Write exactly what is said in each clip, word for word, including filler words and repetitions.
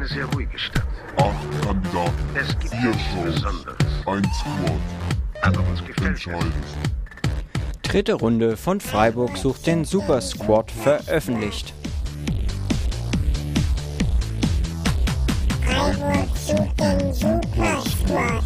sehr ruhige Stadt. Acht Kandidaten, Es gibt vier nichts Shows, Besonderes. ein Squad. Aber uns gefällt es. Entscheidet. Dritte Runde von Freiburg sucht den Super Squad veröffentlicht. Freiburg sucht den Super Squad.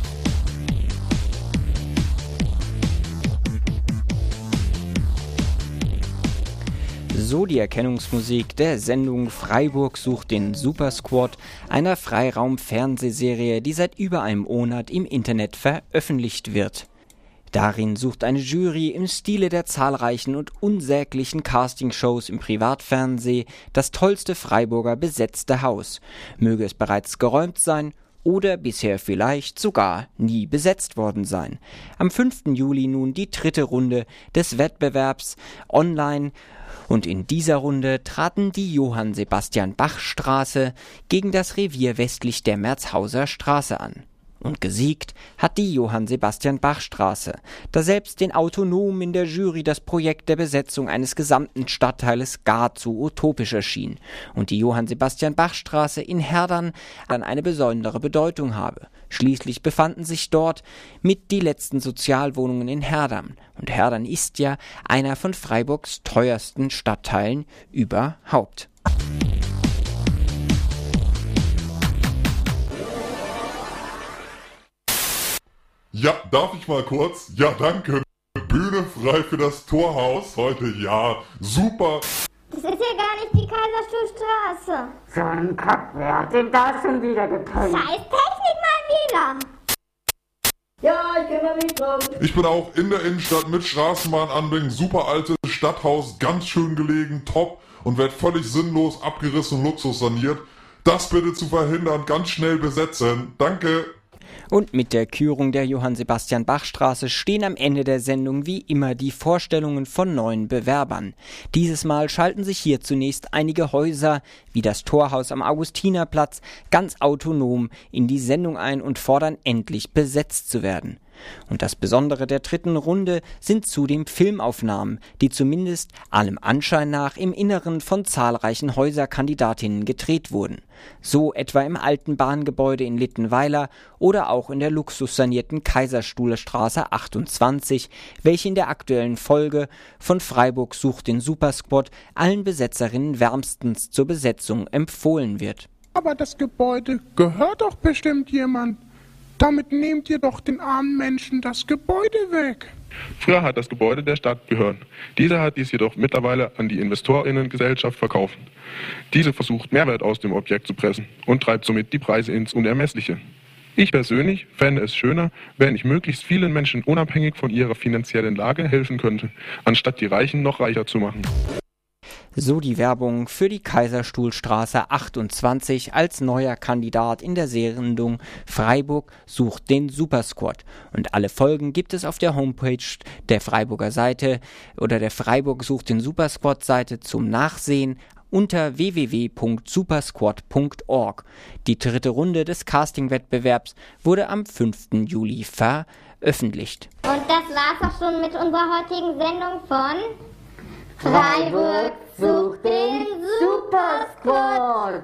So die Erkennungsmusik der Sendung Freiburg sucht den Super Squad, einer Freiraum-Fernsehserie, die seit über einem Monat im Internet veröffentlicht wird. Darin sucht eine Jury im Stile der zahlreichen und unsäglichen Castingshows im Privatfernsehen das tollste Freiburger besetzte Haus. Möge es bereits geräumt sein oder bisher vielleicht sogar nie besetzt worden sein. Am fünften Juli nun die dritte Runde des Wettbewerbs online. Und in dieser Runde traten die Johann-Sebastian-Bach-Straße gegen das Revier westlich der Merzhauser Straße an. Und gesiegt hat die Johann-Sebastian-Bach-Straße, da selbst den Autonomen in der Jury das Projekt der Besetzung eines gesamten Stadtteiles gar zu utopisch erschien und die Johann-Sebastian-Bach-Straße in Herdern dann eine besondere Bedeutung habe. Schließlich befanden sich dort mit die letzten Sozialwohnungen in Herdern. Und Herdern ist ja einer von Freiburgs teuersten Stadtteilen überhaupt. Ja, darf ich mal kurz? Ja, danke. Bühne frei für das Torhaus heute. Ja, super. Das ist ja gar nicht die Kaiserstuhlstraße. So ein Kack, wer hat denn da schon wieder gepennt? Scheiß Technik mal wieder. Ja, ich kümmere mich drum. Ich bin auch in der Innenstadt mit Straßenbahnanbringen. Super altes Stadthaus, ganz schön gelegen, top und wird völlig sinnlos abgerissen und Luxus saniert. Das bitte zu verhindern, ganz schnell besetzen. Danke. Und mit der Kürung der Johann-Sebastian-Bach-Straße stehen am Ende der Sendung wie immer die Vorstellungen von neuen Bewerbern. Dieses Mal schalten sich hier zunächst einige Häuser, wie das Torhaus am Augustinerplatz, ganz autonom in die Sendung ein und fordern endlich besetzt zu werden. Und das Besondere der dritten Runde sind zudem Filmaufnahmen, die zumindest allem Anschein nach im Inneren von zahlreichen Häuserkandidatinnen gedreht wurden. So etwa im alten Bahngebäude in Littenweiler oder auch in der luxussanierten Kaiserstuhlstraße achtundzwanzig, welche in der aktuellen Folge von Freiburg sucht den Super Squad allen Besetzerinnen wärmstens zur Besetzung empfohlen wird. Aber das Gebäude gehört doch bestimmt jemand. Damit nehmt ihr doch den armen Menschen das Gebäude weg. Früher hat das Gebäude der Stadt gehört. Diese hat dies jedoch mittlerweile an die Investorinnengesellschaft verkauft. Diese versucht Mehrwert aus dem Objekt zu pressen und treibt somit die Preise ins Unermessliche. Ich persönlich fände es schöner, wenn ich möglichst vielen Menschen unabhängig von ihrer finanziellen Lage helfen könnte, anstatt die Reichen noch reicher zu machen. So die Werbung für die Kaiserstuhlstraße achtundzwanzig als neuer Kandidat in der Sendung Freiburg sucht den Super Squad. Und alle Folgen gibt es auf der Homepage der Freiburger Seite oder der Freiburg sucht den Super Squad Seite zum Nachsehen unter w w w punkt supersquad punkt org. Die dritte Runde des Casting-Wettbewerbs wurde am fünften Juli veröffentlicht. Und das war's auch schon mit unserer heutigen Sendung von Freiburg sucht den Super Squad.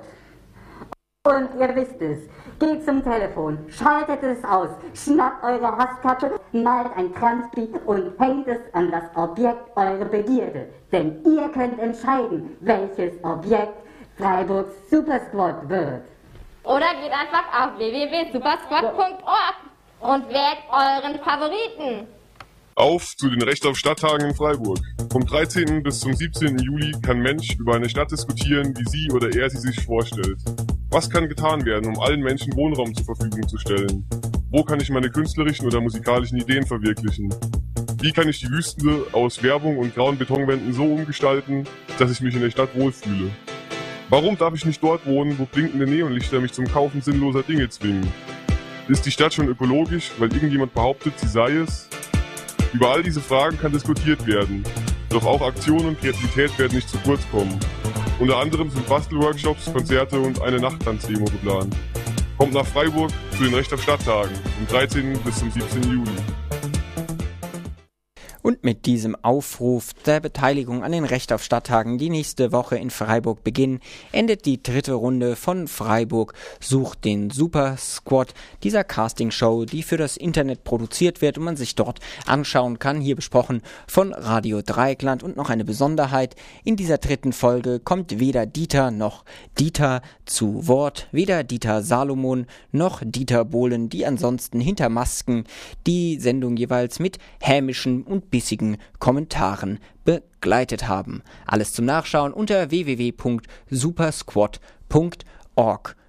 Und ihr wisst es, geht zum Telefon, schaltet es aus, schnappt eure Hasskappe, malt ein Transbild und hängt es an das Objekt eurer Begierde. Denn ihr könnt entscheiden, welches Objekt Freiburgs Super Squad wird. Oder geht einfach auf w w w punkt supersquad punkt org und wählt euren Favoriten. Auf zu den Recht auf Stadttagen in Freiburg. Vom dreizehnten bis zum siebzehnten Juli kann Mensch über eine Stadt diskutieren, wie sie oder er sie sich vorstellt. Was kann getan werden, um allen Menschen Wohnraum zur Verfügung zu stellen? Wo kann ich meine künstlerischen oder musikalischen Ideen verwirklichen? Wie kann ich die Wüste aus Werbung und grauen Betonwänden so umgestalten, dass ich mich in der Stadt wohlfühle? Warum darf ich nicht dort wohnen, wo blinkende Neonlichter mich zum Kaufen sinnloser Dinge zwingen? Ist die Stadt schon ökologisch, weil irgendjemand behauptet, sie sei es? Über all diese Fragen kann diskutiert werden, doch auch Aktion und Kreativität werden nicht zu kurz kommen. Unter anderem sind Bastelworkshops, Konzerte und eine Nachttanzdemo geplant. Kommt nach Freiburg zu den Recht auf Stadttagen vom dreizehnten bis zum siebzehnten Juli. Und Und mit diesem Aufruf der Beteiligung an den Recht auf Stadttagen, die nächste Woche in Freiburg beginnen, endet die dritte Runde von Freiburg sucht den Super Squad, dieser Castingshow, die für das Internet produziert wird und man sich dort anschauen kann. Hier besprochen von Radio Dreieckland. Und noch eine Besonderheit: In dieser dritten Folge kommt weder Dieter noch Dieter zu Wort, weder Dieter Salomon noch Dieter Bohlen, die ansonsten hinter Masken die Sendung jeweils mit hämischen und bissigen Kommentaren begleitet haben. Alles zum Nachschauen unter w w w punkt supersquad punkt org.